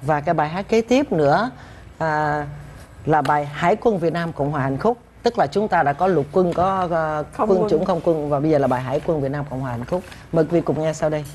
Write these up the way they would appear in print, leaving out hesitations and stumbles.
Và cái bài hát kế tiếp nữa là bài Hải quân Việt Nam Cộng hòa hạnh phúc. Tức là chúng ta đã có lục quân, có quân chủng không quân, và bây giờ là bài Hải quân Việt Nam Cộng hòa hạnh phúc. Mời quý vị cùng nghe sau đây.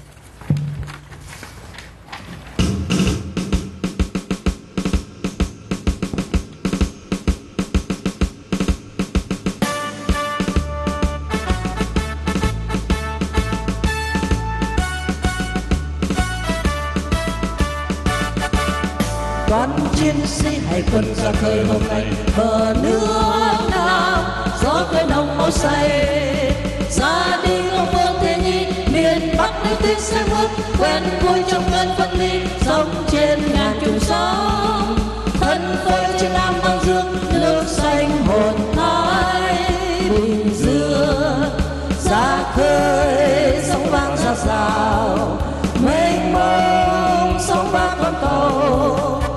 Đoàn chiến sĩ hải quân ra khơi hôm nay, bờ nước Nam gió khơi nồng máu say. Ra đi không vương thế nhi, miền Bắc nơi tiếng xe bước quen vui trong cơn phân ly, sống trên ngàn trùng sóng. Thân phơi trên Nam băng dương, nước xanh hồn thái bình dương. Ra khơi sóng vang ra rào, mênh mông sóng vang con tàu.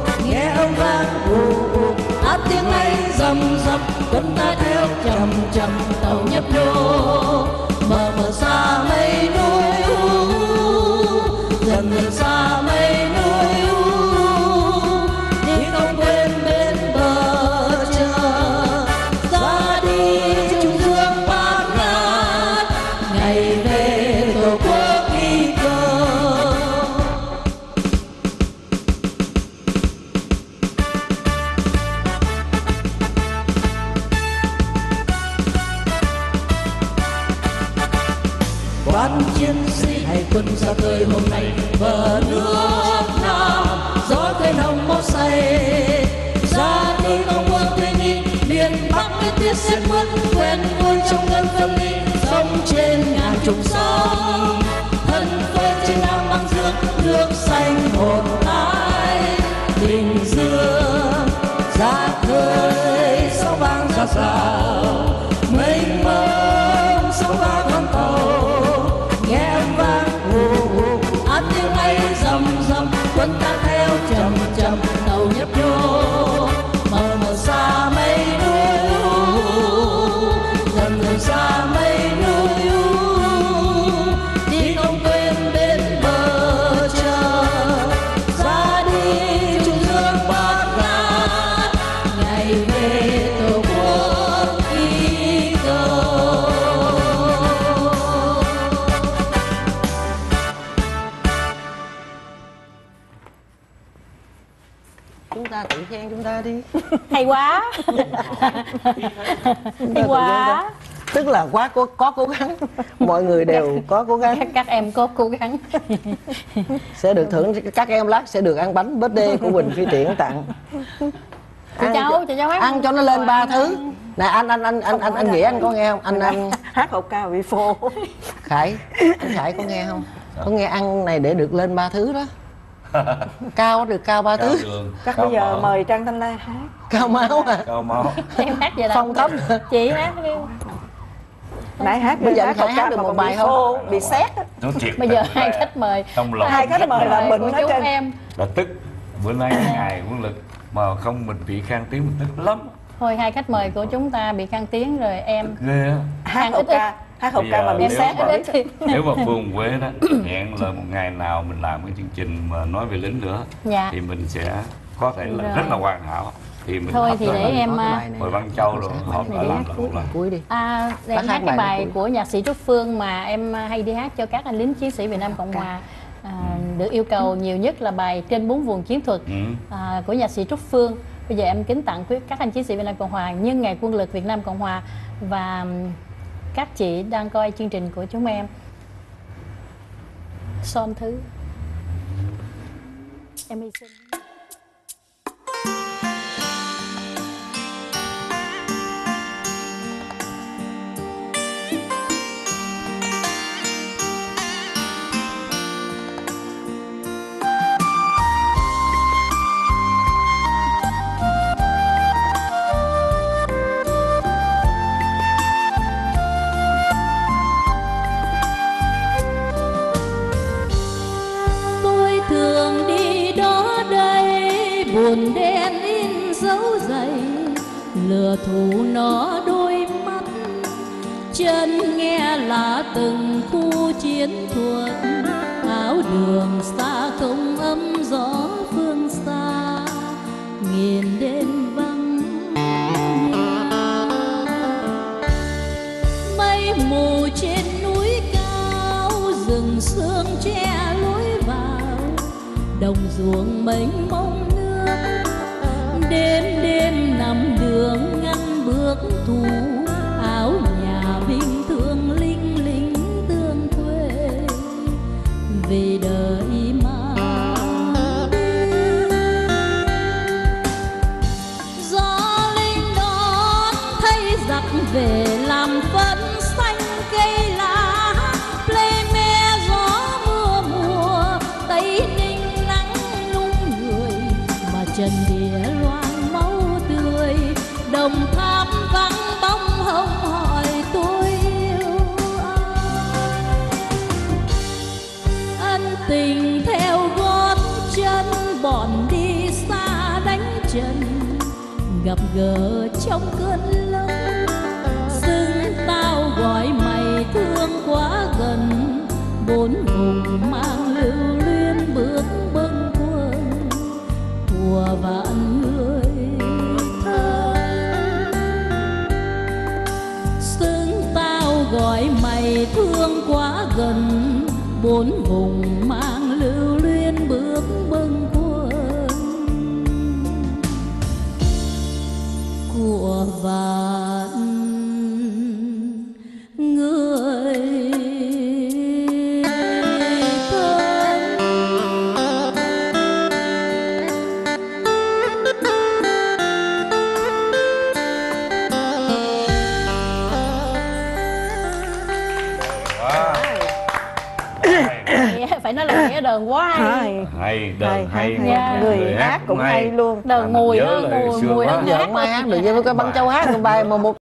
Tiếng ấy rầm rầm, quân ta theo chậm chậm tàu nhấp nhô. Mờ mờ xa mây núi, dần dần xa mây núi. Đi không quên bên bờ chờ, ra đi Trung Dương Bát Ngát, ngày về Tổ quốc ghi cơ. Đoàn chiến sĩ hải quân ra khơi hôm nay, bờ nước Nam gió khơi nồng máu say. Ra đi không quân tuy nhi, miền Bắc với tiết xét mướt quen vui trong cơn phân ly, sống trên ngàn trùng sóng. Thân phơi trên Nam băng dương, nước xanh hồn thái bình dương. Ra khơi sóng vang ra rào, mênh mông sóng vang con tàu. Nghe âm vang tiếng ấy rầm rầm, quân ta theo chậm chậm tàu nhấp nhô. Mờ mờ xa mây núi, dần dần xa mây núi. Đi không quên bên bờ chờ, ra đi Trung Dương Bát Ngát, ngày về Tổ quốc ghi cơ. Chúng ta tự khen chúng ta đi. Hay quá. Hay quá. Tức là có cố gắng. Mọi người đều có cố gắng. Các em có cố gắng. Sẽ được thưởng, các em lát sẽ được ăn bánh birthday của Quỳnh Phi Triển tặng. Chị cháu ăn cho nó lên 3 thứ. Này anh nghĩ anh có nghe không? Anh hát hậu ca bị phô. Khải, anh Khải có nghe không? Có nghe ăn này để được lên 3 thứ đó. Cao được cao 3 thứ. Chắc bây giờ mời Trang Thanh Lai hát. Cao máu à? Cao máu. Em hát vậy đâu? Phong tóc. Chị hát đi. Nãy hát bây giờ Khải hát được một bài không? Bị xét. Bây giờ hai khách mời. Hai khách mời là mình của chúng em. Là tức. Bữa nay ngày huấn lực mà không mình bị khang tiếng mình tức lắm. Thôi hai khách mời của chúng ta bị khang tiếng rồi em. Ghê á. Hát hậu ca mà bị xét. Nếu mà Phương Quế đó hẹn là một ngày nào mình làm cái chương trình mà nói về lính nữa, thì mình sẽ có thể là rất là hoàn hảo. Thì mình thôi thì để em mời Văn Châu rồi họ đã làm một lần cuối đi. Em hát cái bài của nhạc sĩ Trúc Phương mà em hay đi hát cho các anh lính chiến sĩ Việt Nam Cộng Hòa. Được yêu cầu nhiều nhất là bài Trên 4 vùng chiến thuật của nhạc sĩ Trúc Phương. Bây giờ em kính tặng các anh chiến sĩ Việt Nam Cộng Hòa nhân ngày quân lực Việt Nam Cộng Hòa và các chị đang coi chương trình của chúng em. Son thứ em hy sinh. buồn đen in dấu dày, lừa thù nó đôi mắt, chân nghe là từng khu chiến thuật, áo đường xa không ấm gió phương xa. ruộng mênh mông nước, đêm đêm nằm đường ngăn bước thủ, áo nhà bình thường linh lính tương quê về đời mà đi. Gió linh đón thấy giặc về làm phấn xanh cây lá, plei me gió mưa mùa tây ninh nắng nung người, mà trần địa loang máu tươi, đồng tháp vắng bóng hồng hỏi tôi yêu ai. Ân tình theo gót chân bọn đi xa đánh trận, gặp gỡ trong cơn lốc, xưng tao gọi mày thương quá gần, bốn vùng mang lưu luyến bước bâng khuâng của vạn người thân. Xưng tao gọi mày thương quá gần, bốn vùng mang lưu luyến bước bâng khuâng của vạn người thân. Phải nói là nghĩa đờn quá hay. Hay, đờn hay, người hát cũng hay luôn. Đờn mùi đó, mùi đó Giờ không ai hát được với cái băng châu hát bài mà một